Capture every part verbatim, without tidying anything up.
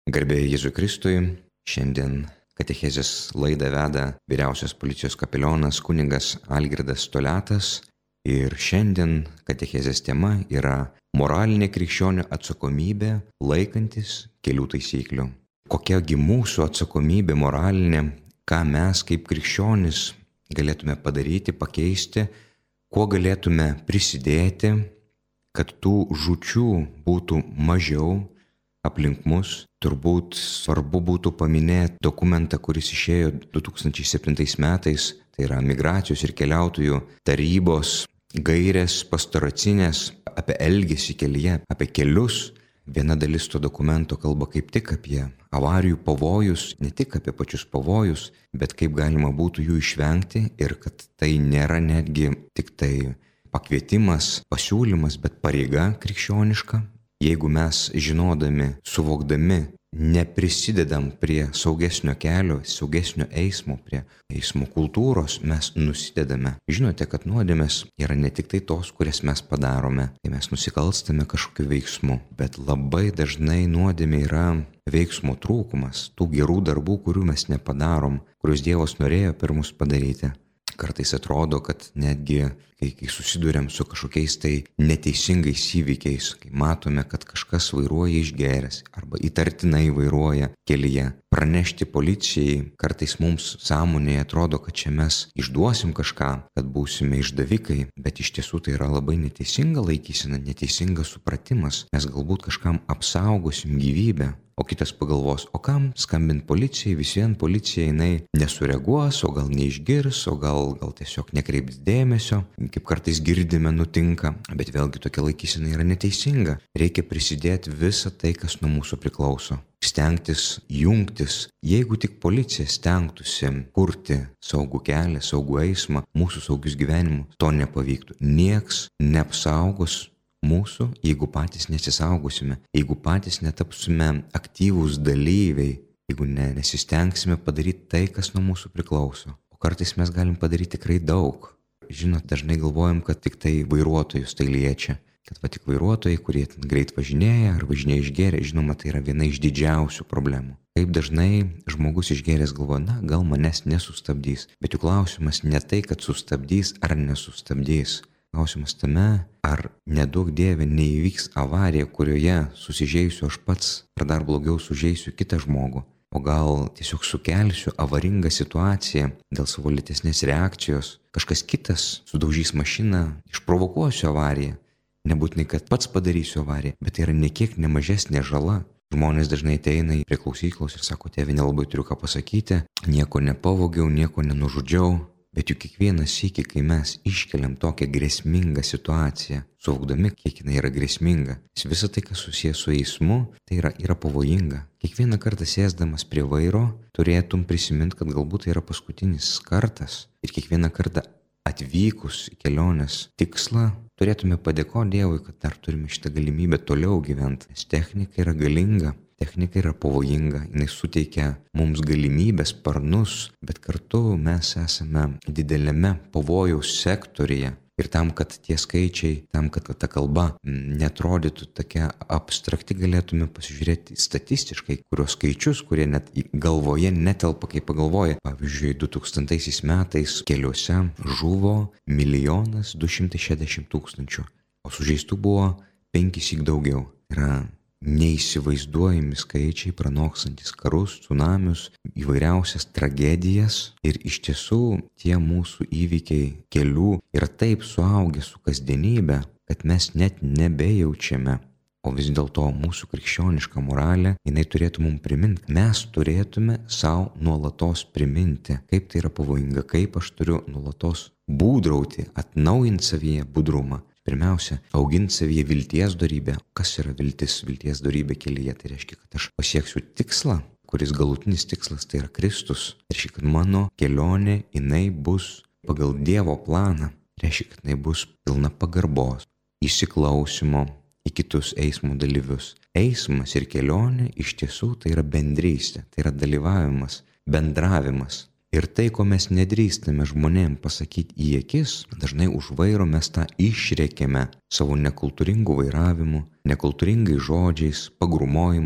Garbė Jėzui Kristui, šiandien katechezės laidą veda vyriausias policijos kapelionas kunigas Algirdas Toliatas ir šiandien katechezės tema yra moralinė krikščionio atsakomybė laikantis kelių taisyklių. Kokiagi mūsų atsakomybė moralinė, ką mes kaip krikščionys galėtume padaryti, pakeisti, kuo galėtume prisidėti, kad tų žūčių būtų mažiau aplink mus. Turbūt svarbu būtų paminėti dokumentą, kuris išėjo du tūkstančiai septintais metais, tai yra Migracijos ir keliautojų tarybos gairės pastoracinės apie elgesį kelyje, apie kelius. Viena dalis to dokumento kalba kaip tik apie avarijų pavojus, ne tik apie pačius pavojus, bet kaip galima būtų jų išvengti ir kad tai nėra netgi tik tai pakvietimas, pasiūlymas, bet pareiga krikščioniška. Jeigu mes žinodami, suvokdami, neprisidedam prie saugesnio kelio, saugesnio eismo, prie eismo kultūros, mes nusidedame. Žinote, kad nuodėmės yra ne tik tai tos, kurias mes padarome, kai mes nusikalstame kažkokiu veiksmu, bet labai dažnai nuodėmė yra veiksmo trūkumas, tų gerų darbų, kurių mes nepadarom, kuriuos Dievas norėjo per mus padaryti. Kartais atrodo, kad netgi kai, kai susiduriam su kažkokiais tai neteisingais įvykiais, kai matome, kad kažkas vairuoja išgėręs arba įtartinai vairuoja kelyje, pranešti policijai, kartais mums sąmonėje atrodo, kad čia mes išduosim kažką, kad būsime išdavikai, bet iš tiesų tai yra labai neteisinga laikysena, neteisingas supratimas. Mes galbūt kažkam apsaugosim gyvybę. O kitas pagalvos, o kam skambint policijai, vis vien policija jinai nesureaguos, o gal neišgirs, o gal, gal tiesiog nekreips dėmesio, kaip kartais girdime nutinka, bet vėlgi tokia laikysena yra neteisinga. Reikia prisidėti visą tai, kas nuo mūsų priklauso. Stengtis, jungtis. Jeigu tik policija stengtųsi kurti saugų kelią, saugų eismą, mūsų saugius gyvenimus, to nepavyktų. Nieks neapsaugos mūsų, jeigu patys nesisaugosime, jeigu patys netapsime aktyvūs dalyviai, jeigu ne, nesistengsime padaryti tai, kas nuo mūsų priklauso. O kartais mes galim padaryti tikrai daug. Žinot, dažnai galvojam, kad tik tai vairuotojus tai liečia, kad va tik vairuotojai, kurie greit važinėja ar važinėja išgėrę, žinoma, tai yra viena iš didžiausių problemų. Kaip dažnai žmogus išgėręs galvoja, na, gal manęs nesustabdys, bet jų klausimas ne tai, kad sustabdys ar nesustabdys. Klausimas tame, ar neduok Dieve neįvyks avarija, kurioje susižeisiu aš pats, ar dar blogiau sužeisiu kitą žmogų, o gal tiesiog sukelsiu avaringą situaciją dėl savo lėtesnės reakcijos, kažkas kitas sudaužys mašiną, išprovokuosiu avariją, nebūtinai, kad pats padarysiu avariją, bet tai yra nekiek nemažesnė žala. Žmonės dažnai ateina prie klausyklos ir sako, tėve, nelabai turiu ką pasakyti, nieko nepavogiau, nieko nenužudžiau. Bet juk kiekvieną sykį, kai mes iškeliam tokią grėsmingą situaciją, suvokdami, kiek jinai yra grėsminga, visa tai, kas susijęs su eismu, tai yra, yra pavojinga. Kiekvieną kartą sėsdamas prie vairo, turėtum prisiminti, kad galbūt tai yra paskutinis kartas. Ir kiekvieną kartą atvykus į kelionės tikslą, turėtume padėkoti Dievui, kad dar turime šitą galimybę toliau gyventi, nes technika yra galinga. Technika yra pavojinga, jinai suteikia mums galimybės, sparnus, bet kartu mes esame dideliame pavojaus sektorija. Ir tam, kad tie skaičiai, tam, kad ta kalba neatrodytų tokia abstrakti, galėtume pasižiūrėti statistiškai, kurios skaičius, kurie net galvoje netelpa, kaip pagalvoja. Pavyzdžiui, du tūkstantaisiais metais keliuose žuvo milijonas du šimtai šešiasdešimt tūkstančių, o sužeistų buvo penkisyk daugiau. Yra neįsivaizduojami skaičiai, pranokstantis karus, tsunamius, įvairiausias tragedijas. Ir iš tiesų tie mūsų įvykiai kelių yra taip suaugę su kasdienybė, kad mes net nebejaučiame. O vis dėlto mūsų krikščioniška moralė, jinai turėtų mums priminti. Mes turėtume savo nuolatos priminti, kaip tai yra pavojinga, kaip aš turiu nuolatos būdrauti, atnaujinti savyje budrumą. Pirmiausia, auginti savyje vilties dorybę. Kas yra viltis, vilties dorybė kelyje? Tai reiškia, kad aš pasieksiu tikslą, kuris galutinis tikslas tai yra Kristus. Tai reiškia, kad mano kelionė, jinai bus pagal Dievo planą. Tai reiškia, kad jinai bus pilna pagarbos, įsiklausimo į kitus eismo dalyvius. Eismas ir kelionė iš tiesų tai yra bendrystė, tai yra dalyvavimas, bendravimas. Ir tai, ko mes nedrįstame žmonėm pasakyti į akis, dažnai už vairo mes tą išrėkėme savo nekultūringų vairavimu, nekultūringais žodžiais, pagrūmojimais.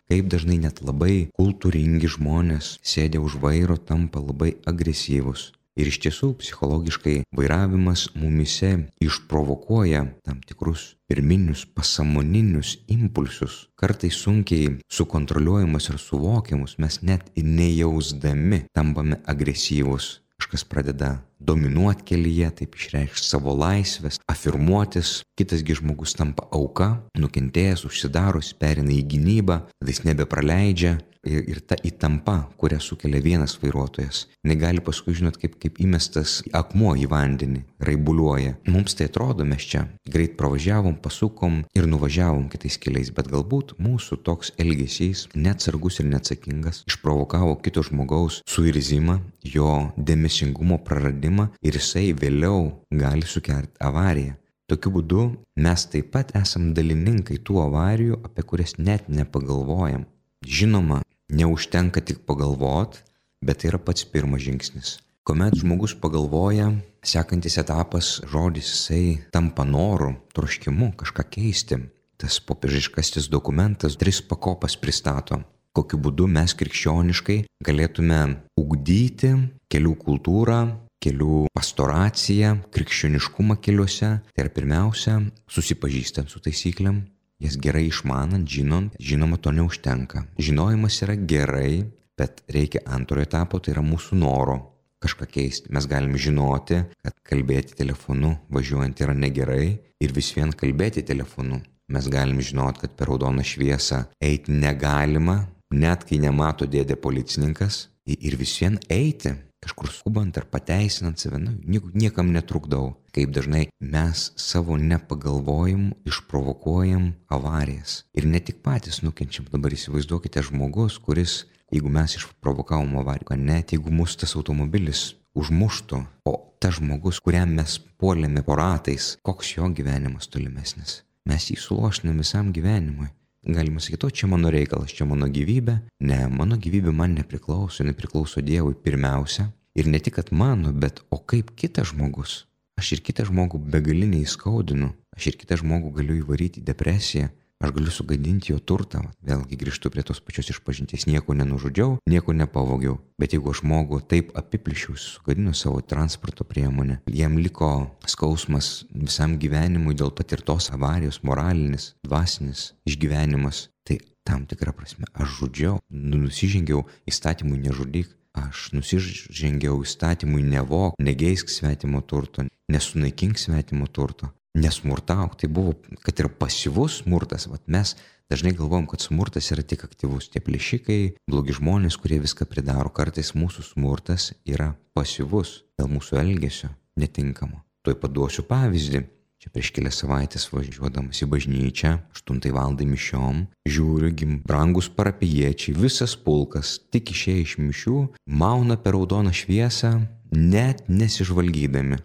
kaip dažnai net labai kultūringi žmonės sėdė už vairo tampa labai agresyvus. Ir iš tiesų psichologiškai vairavimas mumise išprovokuoja tam tikrus pirminius pasąmoninius impulsus, kartais sunkiai sukontroliuojamus ir suvokiamus, mes net ir nejausdami tampame agresyvus. Kažkas pradeda dominuoti kelyje, taip išreikšti savo laisvės, afirmuotis, kitasgi žmogus tampa auka, nukentėjęs, užsidaro, jis perina į gynybą, tada jis nebepraleidžia. Ir, ir ta įtampa, kurią sukelia vienas vairuotojas, negali paskui žinot, kaip, kaip įmestas akmuo į vandenį, raibuliuoja. Mums tai atrodo, mes čia greit pravažiavom, pasukom ir nuvažiavom kitais keliais, bet galbūt mūsų toks elgesys, neatsargus ir neatsakingas, išprovokavo kito žmogaus suirzimą, jo dėmesingumo praradimą ir jisai vėliau gali sukelti avariją. Tokiu būdu mes taip pat esam dalininkai tų avarijų, apie kurias net nepagalvojam. Žinoma, neužtenka tik pagalvot, bet tai yra pats pirmas žingsnis. Kuomet žmogus pagalvoja, sekantis etapas žodis jisai tampa noru, troškimu kažką keisti. Tas popiežiškasis dokumentas tris pakopas pristato. Kokiu būdu mes krikščioniškai galėtume ugdyti kelių kultūrą, kelių pastoraciją, krikščioniškumą keliuose. Tai yra pirmiausia, susipažįstant su taisyklėm. Jas gerai išmanant, žinant, žinoma, to neužtenka. Žinojimas yra gerai, bet reikia antrojo etapo, tai yra mūsų noro kažką keisti. Mes galime žinoti, kad kalbėti telefonu važiuojant yra negerai ir vis vien kalbėti telefonu. Mes galime žinoti, kad per raudoną šviesą eiti negalima, net kai nemato dėdė policininkas, ir vis vien eiti. Kažkur skubant ar pateisinant save, nu, niekam netrukdau. Kaip dažnai mes savo nepagalvojimu išprovokuojam avarijas. Ir ne tik patys nukenčiam. Dabar įsivaizduokite žmogus, kuris, jeigu mes išprovokavom avariją, net jeigu mūsų tas automobilis užmuštų, o tas žmogus, kuriam mes puolėme po ratais, koks jo gyvenimas tolimesnis. Mes jį suluošinam visam gyvenimui. Galima sakyti, o čia mano reikalas, čia mano gyvybė. Ne, mano gyvybė man nepriklauso, nepriklauso Dievui pirmiausia. Ir ne tik, kad mano, bet o kaip kitas žmogus. Aš ir kitą žmogų begaliniai įskaudinu. Aš ir kitą žmogų galiu įvaryti į depresiją. Aš galiu sugadinti jo turtą. Vėlgi grįžtu prie tos pačios išpažinties. Nieko nenužudžiau, nieko nepavogiau. Bet jeigu aš žmogų taip apiplišiau, sugadinu savo transporto priemonę, jam liko skausmas visam gyvenimui dėl patirtos avarijos, moralinis, dvasinis išgyvenimas, tai tam tikrą prasme aš žudžiau, nusižengiau įstatymui nežudyk, aš nusižengiau įstatymui nevok, negeisk svetimo turto, nesunaikink svetimo turto. Nesmurtauk, tai buvo, kad ir pasyvus smurtas. Vat mes dažnai galvojam, kad smurtas yra tik aktyvus. Tie plėšikai, blogi žmonės, kurie viską pridaro. Kartais mūsų smurtas yra pasyvus dėl mūsų elgesio netinkamo. Tuoj paduosiu pavyzdį. Čia prieš kelias savaitės važiuodamas į bažnyčią, aštuntai valandai mišiom, žiūriu, brangus parapijiečiai, visas pulkas, tik išėję iš mišių, mauna per raudoną šviesą, net nesižvalgydami.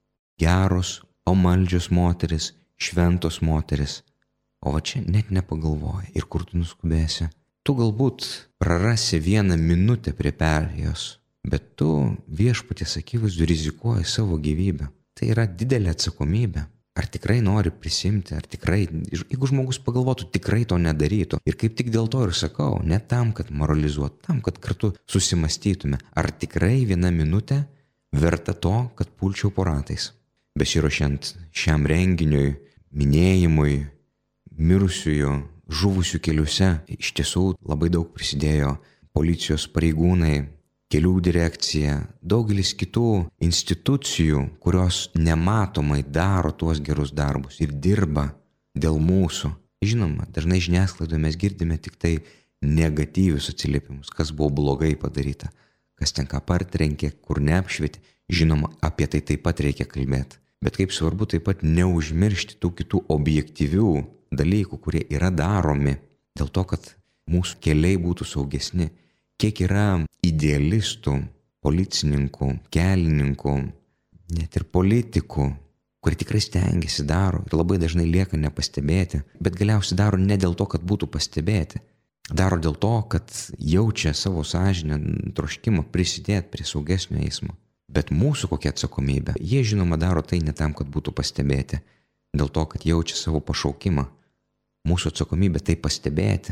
Geros, pamaldžios moteris, šventos moteris, o va čia net nepagalvoja. Ir kur tu nuskubėsi? Tu galbūt prarasi vieną minutę prie perėjos, bet tu viešpaties akivaizdu rizikuoji savo gyvybę. Tai yra didelė atsakomybė. Ar tikrai nori prisimti, ar tikrai, jeigu žmogus pagalvotų, tikrai to nedarytų. Ir kaip tik dėl to ir sakau, ne tam, kad moralizuot, tam, kad kartu susimastytume, ar tikrai viena minutė verta to, kad pulčiau po ratais. Besiruošiant šiam renginiui, minėjimui, mirusiųjų, žuvusių keliuose, iš tiesų labai daug prisidėjo policijos pareigūnai, kelių direkcija, daugelis kitų institucijų, kurios nematomai daro tuos gerus darbus ir dirba dėl mūsų. Žinoma, dažnai žiniasklaidoje mes girdime tik tai negatyvius atsiliepimus, kas buvo blogai padaryta, kas ten ką partrenkė, kur neapšvietė. Žinoma, apie tai taip pat reikia kalbėti. Bet kaip svarbu taip pat neužmiršti tų kitų objektyvių dalykų, kurie yra daromi dėl to, kad mūsų keliai būtų saugesni. Kiek yra idealistų, policininkų, kelininkų, net ir politikų, kurie tikrai stengiasi daro ir labai dažnai lieka nepastebėti, bet galiausiai daro ne dėl to, kad būtų pastebėti. Daro dėl to, kad jaučia savo sąžinę troškimą prisidėti prie saugesnio eismo. Bet mūsų kokia atsakomybė? Jie žinoma daro tai ne tam, kad būtų pastebėti, dėl to, kad jaučia savo pašaukimą. Mūsų atsakomybė tai pastebėti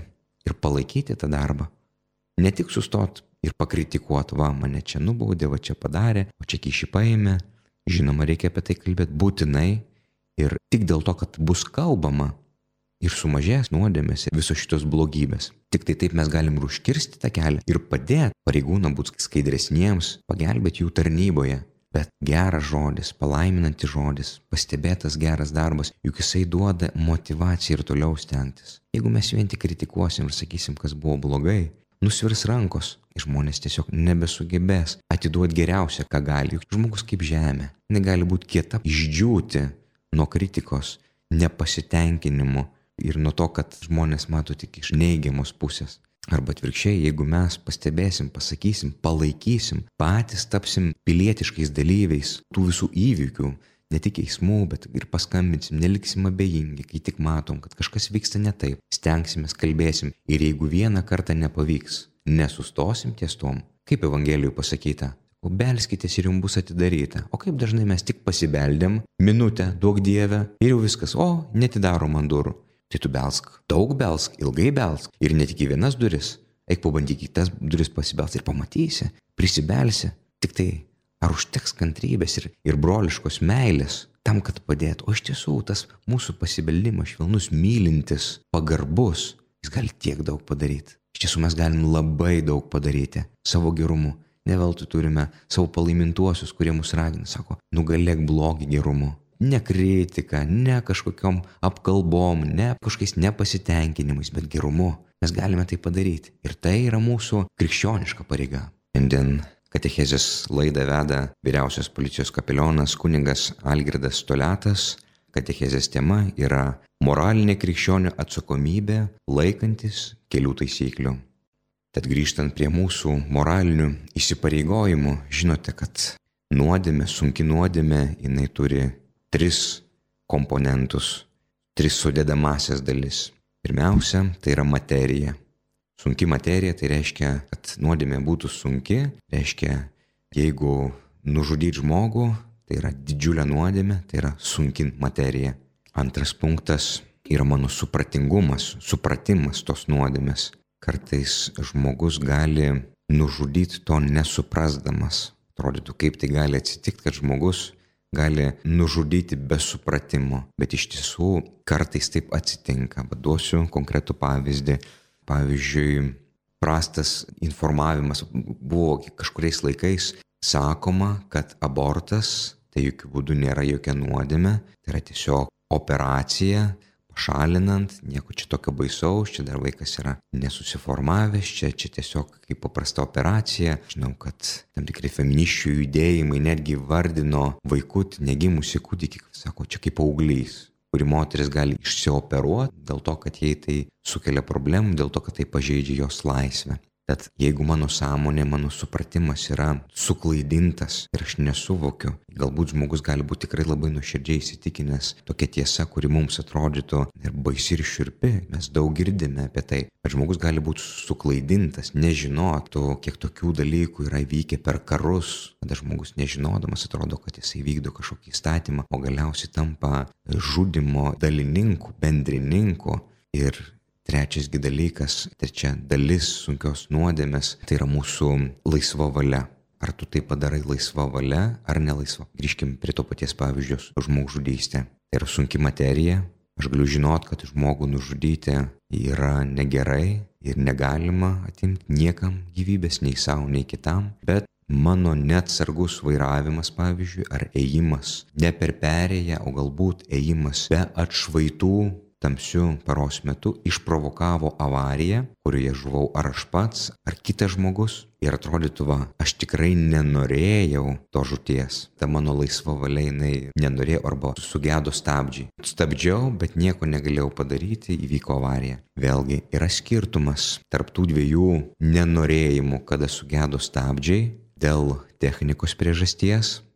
ir palaikyti tą darbą. Ne tik sustot ir pakritikuot, va, mane čia nubaudė, va čia padarė, o čia kyšį paėmė. Žinoma, reikia apie tai kalbėti būtinai ir tik dėl to, kad bus kalbama ir sumažės nuodėmės ir visos šitos blogybės. Tik tai taip mes galim ir užkirsti tą kelią ir padėti pareigūnam būti skaidresniems, pagelbėti jų tarnyboje. Bet geras žodis, palaiminantis žodis, pastebėtas geras darbas, juk jisai duoda motyvaciją ir toliau stengtis. Jeigu mes vien tik kritikuosim ir sakysim, kas buvo blogai, nusvirs rankos ir žmonės tiesiog nebesugebės atiduoti geriausią, ką gali. Juk žmogus kaip žemė, negali būti kieta, išdžiūti nuo kritikos, nepasitenkinimo ir nuo to, kad žmonės mato tik iš neigiamos pusės. Arba atvirkščiai, jeigu mes pastebėsim, pasakysim, palaikysim, patys tapsim pilietiškais dalyviais tų visų įvykių, ne tik eismų, bet ir paskambinsim, neliksim abejingi, kai tik matom, kad kažkas vyksta ne taip, stengsimės, kalbėsim ir jeigu vieną kartą nepavyks, nesustosim ties tom, kaip Evangelijoje pasakyta, o belskitės ir jums bus atidaryta. O kaip dažnai mes tik pasibeldėm, minutę, duok Dieve, ir jau viskas, o, netidaro man durų. Tai tu belsk, daug belsk, ilgai belsk ir ne tik į vienas duris, eik pabandyk į tas duris pasibelsti ir pamatysi, prisibelsi. Tik tai, ar užteks kantrybės ir, ir broliškos meilės tam, kad padėtų. O iš tiesų, tas mūsų pasibeldimas švelnus, mylintis, pagarbus, jis gali tiek daug padaryti. Iš tiesų mes galim labai daug padaryti savo gerumu. Ne veltui turime savo palaimintuosius, kurie mus ragina, sako, nugalėk blogį gerumu. Ne kritika, ne kažkokiom apkalbom, ne kažkokiais nepasitenkinimais, bet gerumu. Mes galime tai padaryti. Ir tai yra mūsų krikščioniška pareiga. Šiandien katechezės laidą veda vyriausias policijos kapelionas kunigas Algirdas Toliatas. Katechezės tema yra moralinė krikščionio atsakomybė laikantis kelių taisyklių. Tad grįžtant prie mūsų moralinių įsipareigojimų, žinote, kad nuodėmė, sunki nuodėmė, jinai turi tris komponentus, tris sudedamąsias dalis. Pirmiausia, tai yra materija. Sunki materija, tai reiškia, kad nuodėmė būtų sunki, reiškia, jeigu nužudyti žmogų, tai yra didžiulė nuodėmė, tai yra sunki materija. Antras punktas yra mano supratingumas, supratimas tos nuodėmės. Kartais žmogus gali nužudyti to nesuprasdamas. Atrodytų, kaip tai gali atsitikti, kad žmogus gali nužudyti be supratimo, bet iš tiesų kartais taip atsitinka. Bet duosiu konkretų pavyzdį. Pavyzdžiui, prastas informavimas. Buvo kažkuriais laikais sakoma, kad abortas tai jokių būdų nėra jokia nuodėmė, tai yra tiesiog operacija, pašalinant, nieko čia tokio baisaus, čia dar vaikas yra nesusiformavęs, čia, čia tiesiog kaip paprasta operacija. Žinau, kad tam tikrai feministių judėjimai netgi vardino vaikutį, negimusi kūdikį, sako, čia kaip paauglys, kuri moteris gali išsioperuoti dėl to, kad jai tai sukelia problemų, dėl to, kad tai pažeidžia jos laisvę. Tad jeigu mano sąmonė, mano supratimas yra suklaidintas ir aš nesuvokiu, galbūt žmogus gali būti tikrai labai nuoširdžiai įsitikinęs tokia tiesa, kuri mums atrodytų ir baisi ir šiurpi, mes daug girdime apie tai, bet žmogus gali būti suklaidintas, nežinotų, kiek tokių dalykų yra įvykę per karus, kada žmogus nežinodamas atrodo, kad jisai vykdo kažkokį įstatymą, o galiausiai tampa žudimo dalininku, bendrininku. Ir trečiasgi dalykas, trečia dalis sunkios nuodėmės, tai yra mūsų laisva valia. Ar tu tai padarai laisva valia, ar nelaisva? Grįžkim prie to paties pavyzdžio su žmogžudystė. Tai yra sunki materija. Aš galiu žinot, kad žmogų nužudyti yra negerai ir negalima atimti niekam gyvybės, nei savo, nei kitam. Bet mano neatsargus vairavimas, pavyzdžiui, ar ėjimas ne per perėją, o galbūt ėjimas be atšvaitų, tamsiu paros metu išprovokavo avariją, kurioje žuvau ar aš pats, ar kitas žmogus. Ir atrodytų, va, aš tikrai nenorėjau to žūties. Ta mano laisva valia, jinai nenorėjo arba sugedo stabdžiai. Stabdžiau, bet nieko negalėjau padaryti, įvyko avarija. Vėlgi, yra skirtumas tarp tų dviejų nenorėjimų, kada sugedo stabdžiai dėl technikos priežasties,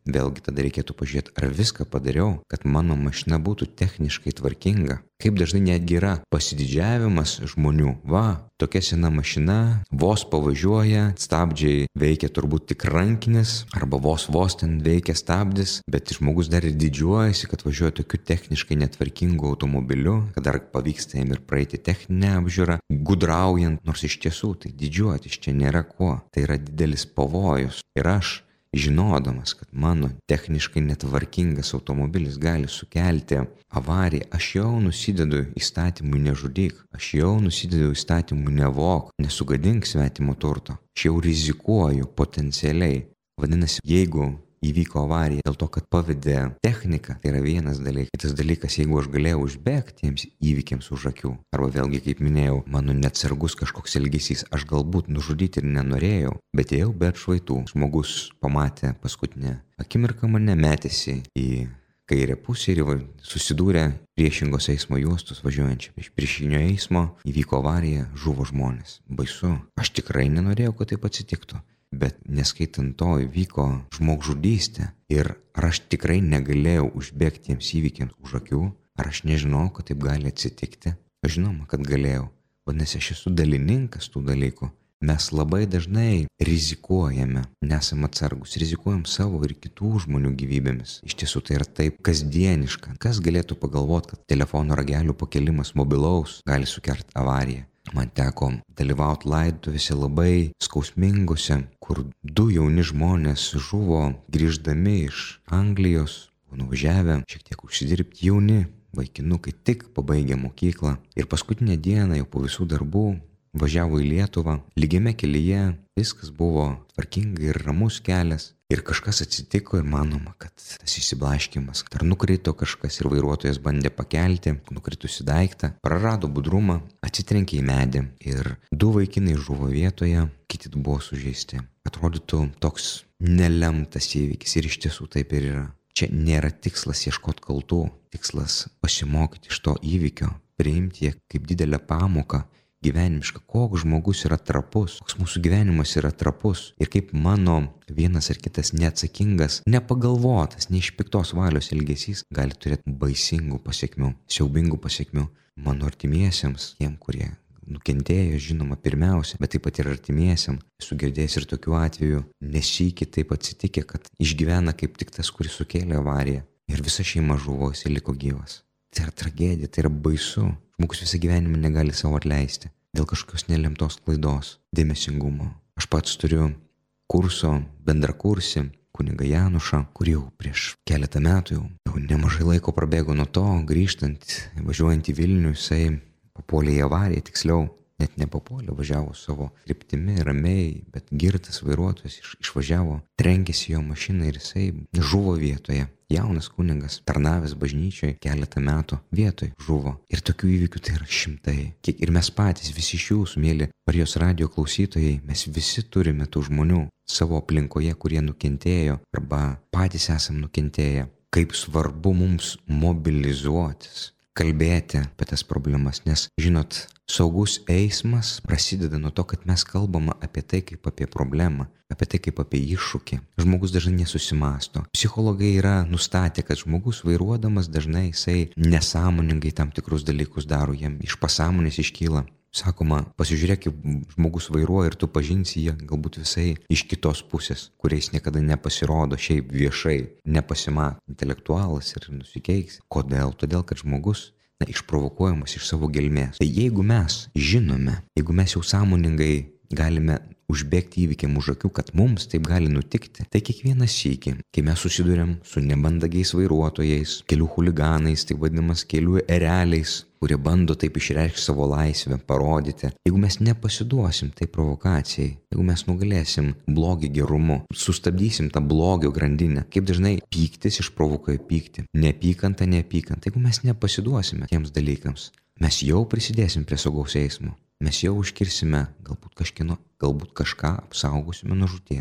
vėlgi tada reikėtų pažiūrėti, ar viską padariau, kad mano mašina būtų techniškai tvarkinga. Kaip dažnai netgi yra pasididžiavimas žmonių. Va, tokia sena mašina, vos pavažiuoja, stabdžiai veikia turbūt tik rankinis, arba vos vos ten veikia stabdis, bet žmogus dar ir didžiuojasi, kad važiuoja tokiu techniškai netvarkingu automobiliu, kad dar pavyksta jam ir praeiti techninę apžiūrą, gudraujant, nors iš tiesų tai didžiuotis čia nėra kuo. Tai yra didelis pavojus. Ir aš, žinodamas, kad mano techniškai netvarkingas automobilis gali sukelti avariją, aš jau nusidedu įstatymui nežudyk, aš jau nusidedu įstatymui nevok, nesugadink svetimo turto, aš jau rizikuoju potencialiai. Vadinasi, jeigu įvyko avarija dėl to, kad pavedė techniką, tai yra vienas dalykas. Kitas dalykas, jeigu aš galėjau užbėgti tiems įvykiams už akių, arba vėlgi, kaip minėjau, mano neatsargus kažkoks elgesys, aš galbūt nužudyti ir nenorėjau, bet ėjau be atšvaitų. Žmogus pamatė paskutinę akimirką mane, metėsi į kairę pusę ir susidūrė priešingos eismo juostos važiuojančią iš priešinio eismo, įvyko avarija, žuvo žmonės. Baisu. Aš tikrai nenorėjau, kad taip atsitiktų. Bet neskaitant to įvyko žmogžudystė ir ar aš tikrai negalėjau užbėgti tiems įvykiams už akių, ar aš nežinau, kad taip gali atsitikti. Aš žinoma, kad galėjau. Vadinasi, aš esu dalininkas tų dalykų. Mes labai dažnai rizikuojame, nesam atsargus, rizikuojam savo ir kitų žmonių gyvybėmis. Iš tiesų tai yra taip kasdieniška. Kas galėtų pagalvoti, kad telefono ragelių pakelimas mobilaus gali sukelti avariją? Man teko dalyvauti laidotuvėse labai skausmingose, kur du jauni žmonės žuvo grįždami iš Anglijos, nuvažiavę šiek tiek užsidirbti, jauni vaikinukai tik pabaigė mokyklą ir paskutinę dieną jau po visų darbų važiavo į Lietuvą. Lygiame kelyje viskas buvo tvarkingai ir ramus kelias. Ir kažkas atsitiko ir manoma, kad tas įsiblaškymas, ar nukrito kažkas ir vairuotojas bandė pakelti, nukritusi daiktą, prarado budrumą, atsitrenkė į medį ir du vaikinai žuvo vietoje, kiti buvo sužeisti. Atrodytų toks nelemtas įvykis ir iš tiesų taip ir yra. Čia nėra tikslas ieškoti kaltų, tikslas pasimokyti iš to įvykio, priimti ją kaip didelę pamoką, gyvenimiška, koks žmogus yra trapus, koks mūsų gyvenimas yra trapus ir kaip mano vienas ar kitas neatsakingas, nepagalvotas, ne iš piktos valios elgesys gali turėti baisingų pasiekmių, siaubingų pasiekmių mano artimiesiems, tiem, kurie nukentėjo, žinoma, pirmiausia, bet taip pat ir artimiesiam. Esu girdėjęs ir tokių atvejų, nesykį taip atsitikė, kad išgyvena kaip tik tas, kuris sukėlė avariją ir visa šeima žuvo, jis liko gyvas. Tai yra tragedija, tai yra baisu. Žmogus visą gyvenimą negali savo atleisti dėl kažkokios nelemtos klaidos, dėmesingumo. Aš pats turiu kurso bendrakursį, kunigą Janušą, kur jau prieš keletą metų jau, jau nemažai laiko prabėgo nuo to, grįžtant, važiuojant į Vilnių, jisai papuolė į avariją, tiksliau, net nepapuolė, važiavo savo kryptimi, ramiai, bet girtas vairuotojas iš, išvažiavo, trenkėsi jo mašiną ir jisai žuvo vietoje. Jaunas kunigas, tarnavęs bažnyčioje keletą metų, vietoj žuvo. Ir tokių įvykių tai yra šimtai. Kiek ir mes patys, visi iš jūsų, mėly Marijos radijo klausytojai, mes visi turime tų žmonių savo aplinkoje, kurie nukentėjo arba patys esam nukentėję. Kaip svarbu mums mobilizuotis, kalbėti apie tas problemas, nes, žinot, saugus eismas prasideda nuo to, kad mes kalbame apie tai kaip apie problemą, apie tai kaip apie iššūkį. Žmogus dažnai nesusimąsto. Psichologai yra nustatę, kad žmogus vairuodamas dažnai jisai nesąmoningai tam tikrus dalykus daro, jam iš pasąmonės iškyla. Sakoma, pasižiūrėk, kaip žmogus vairuoja ir tu pažinsi jį galbūt visai iš kitos pusės, kuriais niekada nepasirodo šiaip viešai, nepasimato, intelektualas ir nusikeiks. Kodėl? Todėl, kad žmogus na, išprovokuojamas iš savo gelmės. Tai jeigu mes žinome, jeigu mes jau sąmoningai galime užbėgti įvykiam už akių, kad mums taip gali nutikti, tai kiekvieną sykį, kai mes susiduriam su nebandagiais vairuotojais, kelių chuliganais, taip vadinamas kelių ereliais, kurie bando taip išreikšti savo laisvę, parodyti. Jeigu mes nepasiduosim tai provokacijai, jeigu mes nugalėsim blogį gerumu, sustabdysim tą blogio grandinę, kaip dažnai pyktis išprovokuoja pyktį, neapykanta, neapykanta, jeigu mes nepasiduosime tiems dalykams, mes jau prisidėsim prie saugaus eismo, mes jau užkirsime galbūt kažkino, galbūt kažką apsaugosime nuo žūties.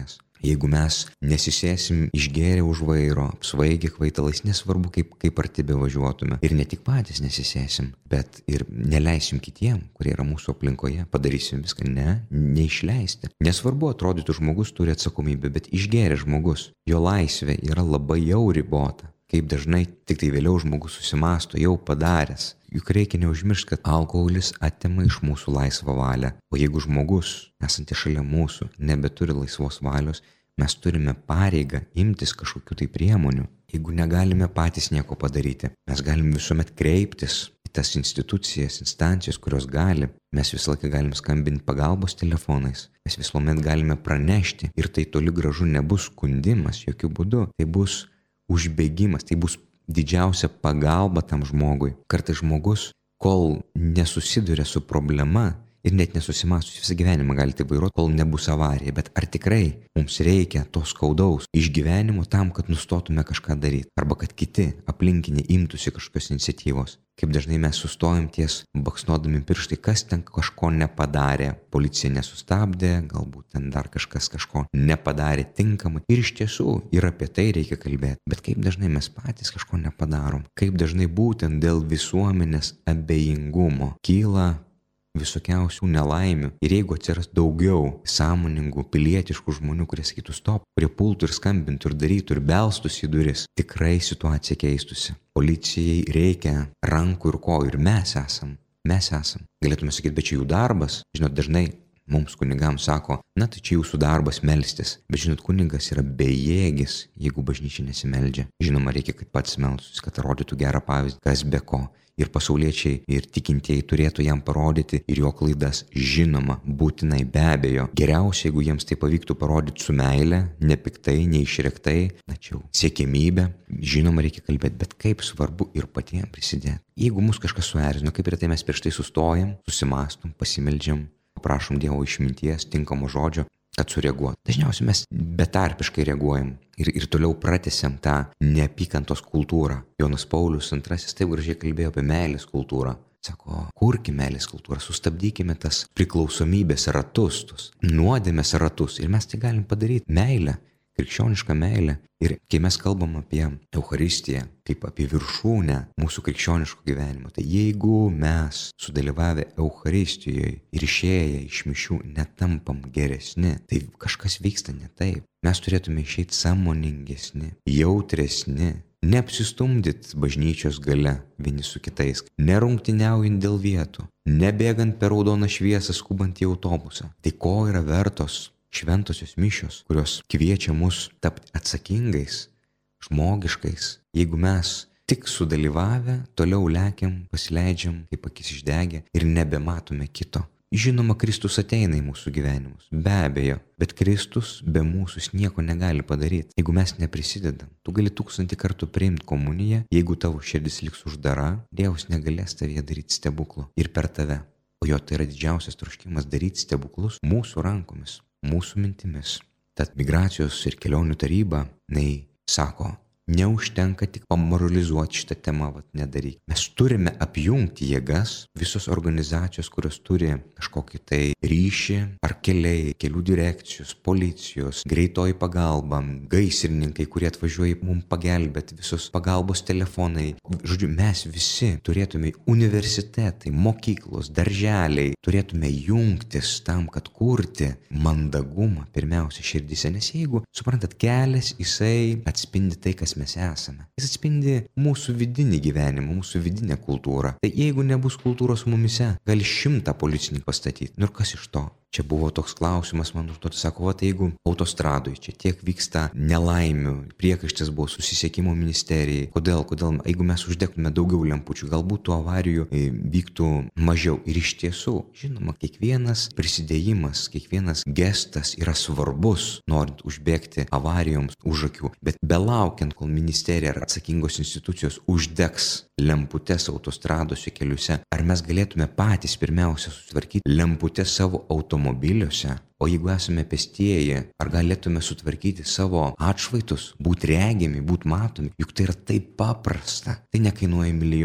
Jeigu mes nesisėsim išgėrę už vairo, apsvaigę kvaitalais, nesvarbu, kaip, kaip arti bevažiuotume. Ir ne tik patys nesisėsim, bet ir neleisim kitiem, kurie yra mūsų aplinkoje, padarysim viską, ne, neišleisti. Nesvarbu, atrodytų žmogus turi atsakomybę, bet išgėrė žmogus, jo laisvė yra labai jau ribota. Kaip dažnai tik tai vėliau žmogus susimasto, jau padaręs. Juk reikia neužmiršti, kad alkoholis atima iš mūsų laisvą valią. O jeigu žmogus, esantis šalia mūsų, nebeturi laisvos valios, mes turime pareigą imtis kažkokių tai priemonių. Jeigu negalime patys nieko padaryti, mes galime visuomet kreiptis į tas institucijas, instancijas, kurios gali. Mes visą laiką galime skambinti pagalbos telefonais. Mes visuomet galime pranešti. Ir tai toli gražu nebus skundimas, jokių būdų. Tai bus užbėgimas, tai bus didžiausia pagalba tam žmogui. Kartais žmogus, kol nesusiduria su problema ir net nesusimąstus visą gyvenimą gali tai vairuoti, kol nebus avarija. Bet ar tikrai mums reikia to skaudaus išgyvenimo tam, kad nustotume kažką daryti? Arba kad kiti aplinkiniai imtųsi kažkokios iniciatyvos? Kaip dažnai mes sustojam ties baksnodami pirštai, kas ten kažko nepadarė. Policija nesustabdė, galbūt ten dar kažkas kažko nepadarė tinkamai. Ir iš tiesų ir apie tai reikia kalbėti. Bet kaip dažnai mes patys kažko nepadarom. Kaip dažnai būtent dėl visuomenės abejingumo kyla visokiausių nelaimių. Ir jeigu atsiras daugiau sąmoningų, pilietiškų žmonių, kurie sakytų stop, kurie pultų ir skambintų ir darytų ir belstų į duris, tikrai situacija keistusi. Policijai reikia rankų ir kojų ir mes esam. Mes esam. Galėtume sakyti, bet čia jų darbas. Žinot, dažnai mums kunigams sako, na tai čia jūsų darbas melstis. Bet žinot, kunigas yra bejėgis, jeigu bažnyčia nesimeldžia. Žinoma, reikia, kad pats melstųsi, kad rodytų gerą pavyzdį, kas be ko. Ir pasauliečiai, ir tikintieji turėtų jam parodyti ir jo klaidas. Žinoma, būtinai, be abejo. Geriausia, jeigu jiems tai pavyktų parodyti su meile, nepiktai, neišrektai, tačiau siekėmybė. Žinoma, reikia kalbėti, bet kaip svarbu ir patiems prisidėti. Jeigu mus kažkas suerzino, kaip ir tai mes prieš tai sustojam, susimastom, pasimeldžiam, paprašom Dievo išminties, tinkamo žodžio, kad sureaguotų. Dažniausiai mes betarpiškai reaguojam ir, ir toliau pratęsiam tą neapykantos kultūrą. Jonas Paulius antrasis taip gražiai kalbėjo apie meilės kultūrą. Sako, kurkime meilės kultūrą, sustabdykime tas priklausomybės ratus, tus nuodėmės ratus. Ir mes tai galim padaryti. Meilę, krikščionišką meilę. Ir kai mes kalbam apie Eucharistiją, kaip apie viršūnę mūsų krikščioniško gyvenimo, tai jeigu mes sudalyvavę Eucharistijoje ir išėję iš mišių netampam geresni, tai kažkas vyksta ne taip. Mes turėtume išeiti sąmoningesni, jautresni, neapsistumdyt bažnyčios gale vieni su kitais, nerungtyniaujant dėl vietų, nebėgant per raudoną šviesą skubant į autobusą. Tai ko yra vertos šventosios mišios, kurios kviečia mus tapti atsakingais, žmogiškais, jeigu mes tik sudalyvavę toliau lekiam, pasileidžiam, kaip akis išdegę ir nebematome kito. Žinoma, Kristus ateina į mūsų gyvenimus, be abejo, bet Kristus be mūsų nieko negali padaryti, jeigu mes neprisidedam. Tu gali tūkstantį kartų priimti komuniją, jeigu tavo širdis liks uždara, Dievas negalės tavyje daryti stebuklų ir per tave. O jo tai yra didžiausias troškimas daryti stebuklus mūsų rankomis, mūsų mintimis. Tad migracijos ir kelionių taryba, nei sako, neužtenka tik pamoralizuoti šitą temą, vat nedaryk. Mes turime apjungti jėgas, visos organizacijos, kurios turi kažkokį tai ryšį, ar keliai, kelių direkcijos, policijos, greitoji pagalba, gaisrininkai, kurie atvažiuoja mums pagelbėti, visos pagalbos telefonai. Žodžiu, mes visi turėtume universitetai, mokyklos, darželiai, turėtume jungtis tam, kad kurti mandagumą pirmiausia širdyse. Nes jeigu, suprantat, kelias, jisai atspindi tai, kas mes esame. Jis atspindi mūsų vidinį gyvenimą, mūsų vidinę kultūrą. Tai jeigu nebus kultūros mumise, gali šimtą policininkų pastatyti. Nu ir kas iš to? Čia buvo toks klausimas, man užduotas, sako, o tai jeigu autostradoje čia tiek vyksta nelaimių, priekaištas buvo susisiekimo ministerijai, kodėl, kodėl, jeigu mes uždegtume daugiau lempučių, galbūt tų avarijų vyktų mažiau. Ir iš tiesų, žinoma, kiekvienas prisidėjimas, kiekvienas gestas yra svarbus, norint užbėgti avarijoms už akių, bet belaukiant, kol ministerija ar atsakingos institucijos uždegs lemputes autostradose, keliuose, ar mes galėtume patys pirmiausia sutvarkyti lemputes savo automobiliuose, o jeigu esame pėstieji, ar galėtume sutvarkyti savo atšvaitus, būti regimi, būti matomi, juk tai yra taip paprasta, tai nekainuoja milijonų.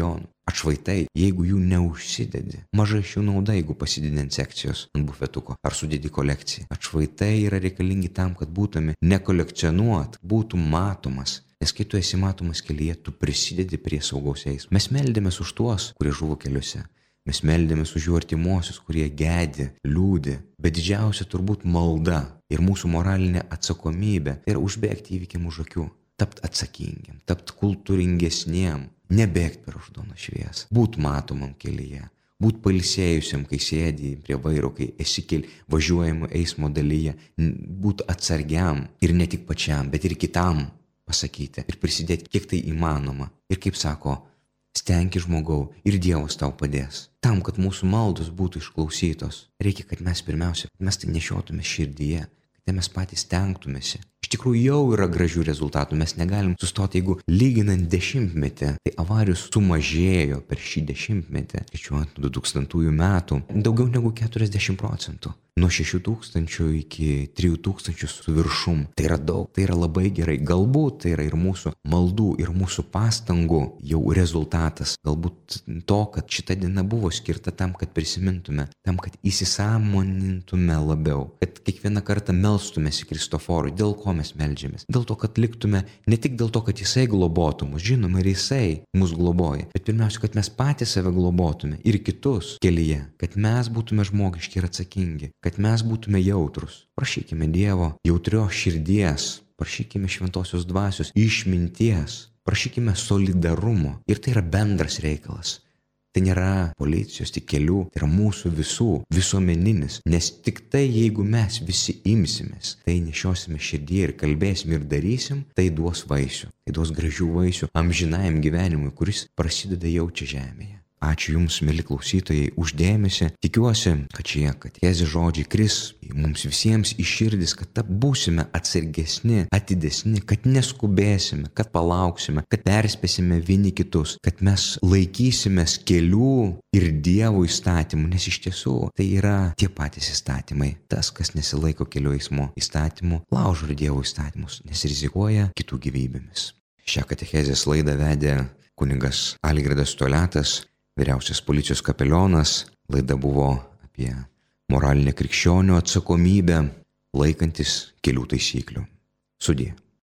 atšvaitai, jeigu jų neužsidedi. Mažai iš jų nauda, jeigu pasidedi ant sekcijos ant bufetuko ar sudedi kolekciją. Atšvaitai yra reikalingi tam, kad būtume nekolekcionuot, būtų matomas. Nes kai tu esi matomas kelyje, tu prisidedi prie saugaus eismo. Mes meldėmės už tuos, kurie žuvo keliuose. Mes meldėmės už jų artimuosius, kurie gedi, liūdi. Bet didžiausia turbūt malda ir mūsų moralinė atsakomybė yra užbėgti įvykiam už akių. Tapt atsakingiam, tapt kultūringesniem, nebėgti per raudoną šviesą, būt matomam kelyje, būt pailsėjusiam, kai sėdi prie vairo, kai esi keli, važiuojamo eismo dalyje, būt atsargiam ir ne tik pačiam, bet ir kitam pasakyti ir prisidėti, kiek tai įmanoma. Ir kaip sako, stenki žmogau ir Dievas tau padės. Tam, kad mūsų maldos būtų išklausytos, reikia, kad mes pirmiausia, mes tai nešiotume širdyje, kad mes patys stengtumėsi. Iš tikrųjų jau yra gražių rezultatų, mes negalim sustoti, jeigu lyginant dešimtmetį, tai avarijų sumažėjo per šį dešimtmetį, skaičiuojant du tūkstantųjų metų, daugiau negu keturiasdešimt procentų. Nuo šešių tūkstančių iki trijų tūkstančių su viršum. Tai yra daug, tai yra labai gerai. Galbūt tai yra ir mūsų maldų, ir mūsų pastangų jau rezultatas. Galbūt to, kad šita diena buvo skirta tam, kad prisimintume, tam, kad įsisąmonintume labiau, kad kiekvieną kartą melstumės į Kristoforui. Dėl ko mes meldžiamės? Dėl to, kad liktume, ne tik dėl to, kad jisai globotų mus, žinoma, ir jisai mus globoja, bet pirmiausia, kad mes patys save globotume ir kitus kelyje, kad mes būtume žmogiški ir atsakingi, kad mes būtume jautrus. Prašykime Dievo jautrios širdies, prašykime šventosios dvasios išminties, prašykime solidarumo. Ir tai yra bendras reikalas. Tai nėra policijos, tik kelių, tai yra mūsų visų visuomeninis. Nes tik tai, jeigu mes visi imsimės, tai nešiosime širdyje ir kalbėsim ir darysim, tai duos vaisių. Tai duos gražių vaisių amžinajam gyvenimui, kuris prasideda jau čia žemėje. Ačiū Jums, mieli klausytojai, už dėmesį. Tikiuosi, kad šie katechezės žodžiai kris mums visiems į širdis, kad ta būsime atsargesni, atidesni, kad neskubėsime, kad palauksime, kad perspėsime vieni kitus, kad mes laikysimės kelių ir Dievo įstatymų, nes iš tiesų tai yra tie patys įstatymai. Tas, kas nesilaiko kelių eismo įstatymų, laužo Dievo įstatymus, nes rizikuoja kitų gyvybėmis. Šią katechezės laidą vedė kunigas Algirdas Toliatas, vyriausias policijos kapelionas. Laida buvo apie moralinę krikščionio atsakomybę, laikantis kelių taisyklių. Sudie.